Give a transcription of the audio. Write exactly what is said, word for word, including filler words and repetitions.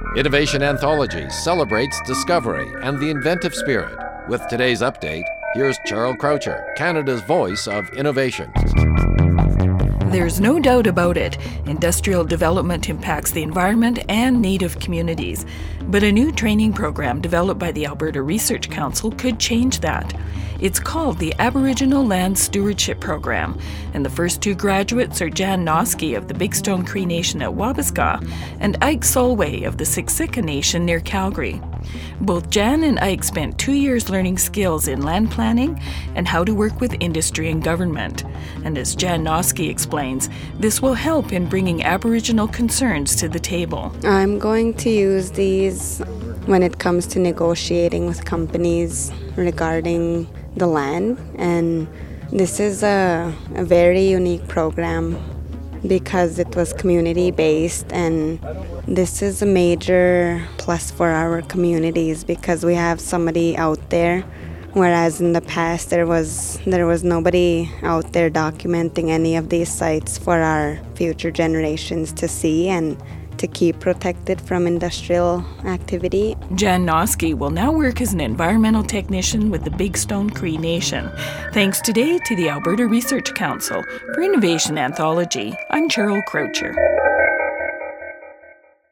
Innovation Anthology celebrates discovery and the inventive spirit. With today's update, here's Cheryl Croucher, Canada's voice of innovation. There's no doubt about it. Industrial development impacts the environment and Native communities. But a new training program developed by the Alberta Research Council could change that. It's called the Aboriginal Land Stewardship Program, and the first two graduates are Jan Noski of the Big Stone Cree Nation at Wabasca and Ike Solway of the Siksika Nation near Calgary. Both Jan and Ike spent two years learning skills in land planning and how to work with industry and government. And as Jan Noski explains, this will help in bringing Aboriginal concerns to the table. I'm going to use these when it comes to negotiating with companies regarding the land, and this is a, a very unique program because it was community-based, and this is a major plus for our communities because we have somebody out there, whereas in the past there was there was nobody out there documenting any of these sites for our future generations to see and to keep protected from industrial activity. Jan Noski will now work as an environmental technician with the Big Stone Cree Nation. Thanks today to the Alberta Research Council. For Innovation Anthology, I'm Cheryl Croucher.